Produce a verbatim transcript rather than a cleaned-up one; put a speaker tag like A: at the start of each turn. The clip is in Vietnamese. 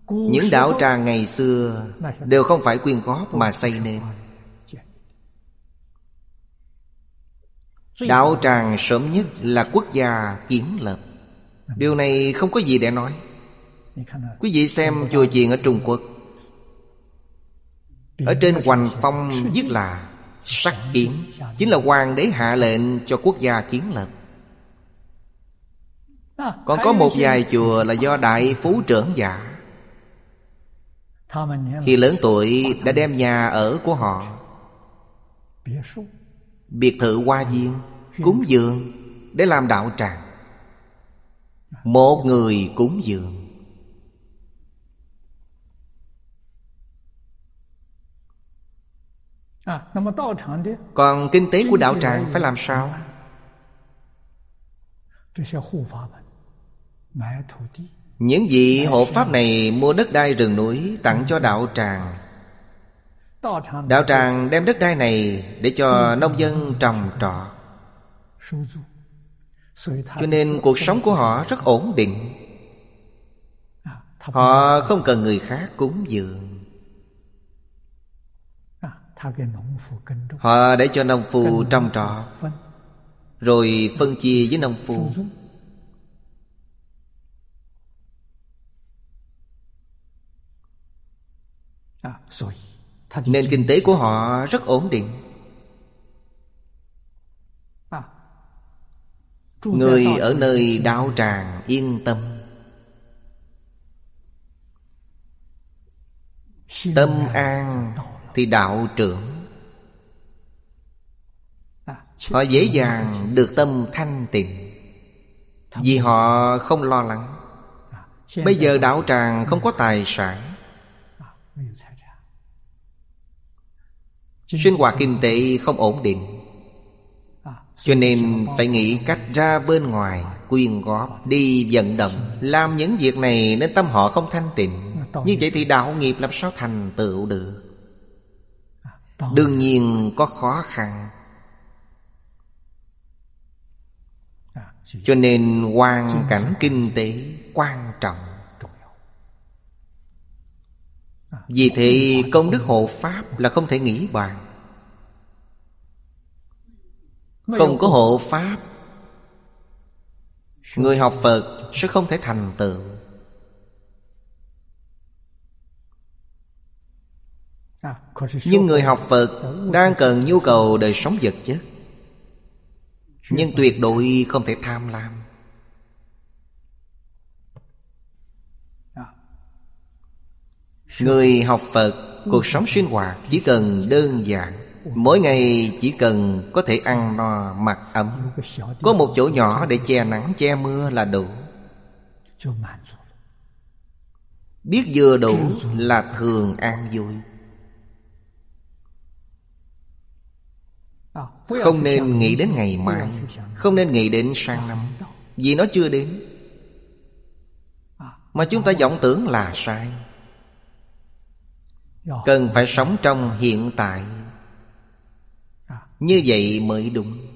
A: Những đạo tràng ngày xưa đều không phải quyên góp mà xây nên. Đạo tràng sớm nhất là quốc gia kiến lập. Điều này không có gì để nói. Quý vị xem chùa chiền ở Trung Quốc, ở trên hoành phong viết là sắc kiến, chính là hoàng đế hạ lệnh cho quốc gia kiến lập. Còn có một vài chùa là do đại phú trưởng giả, khi lớn tuổi đã đem nhà ở của họ, biệt thự hoa viên, cúng dường để làm đạo tràng. Một người cúng dường. Còn kinh tế của đạo tràng phải làm sao? Những vị hộ pháp này mua đất đai rừng núi tặng cho đạo tràng. Đạo tràng đem đất đai này để cho nông dân trồng trọt, cho nên cuộc sống của họ rất ổn định. Họ không cần người khác cúng dường. Họ để cho nông phu trồng trọt, rồi phân chia với nông phu. Nên kinh tế của họ rất ổn định. Người ở nơi đạo tràng yên tâm, tâm an thì đạo trưởng. Họ dễ dàng được tâm thanh tịnh, vì họ không lo lắng. Bây giờ đạo tràng không có tài sản, sinh hoạt kinh tế không ổn định, cho nên phải nghĩ cách ra bên ngoài quyên góp, đi vận động, làm những việc này nên tâm họ không thanh tịnh. Như vậy thì đạo nghiệp làm sao thành tựu được? Đương nhiên có khó khăn. Cho nên hoàn cảnh kinh tế quan trọng. Vì thế công đức hộ pháp là không thể nghĩ bàn. Không có hộ pháp, người học Phật sẽ không thể thành tựu. Nhưng người học Phật đang cần nhu cầu đời sống vật chất, nhưng tuyệt đối không thể tham lam. Người học Phật, cuộc sống sinh hoạt chỉ cần đơn giản. Mỗi ngày chỉ cần có thể ăn no mặc ấm, có một chỗ nhỏ để che nắng che mưa là đủ. Biết vừa đủ là thường an vui. Không nên nghĩ đến ngày mai, không nên nghĩ đến sang năm, vì nó chưa đến. Mà chúng ta vọng tưởng là sai. Cần phải sống trong hiện tại, như vậy mới đúng.